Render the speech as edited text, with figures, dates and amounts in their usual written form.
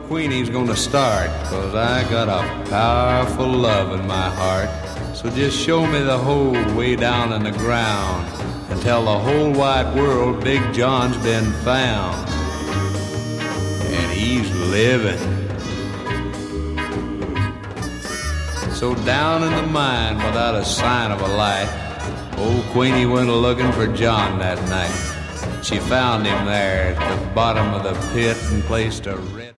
Queenie's gonna start, 'cause I got a powerful love in my heart. So just show me the hole way down in the ground and tell the whole wide world Big John's been found. And he's living. So down in the mine without a sign of a light, old Queenie went a-looking for John that night. She found him there at the bottom of the pit and placed a red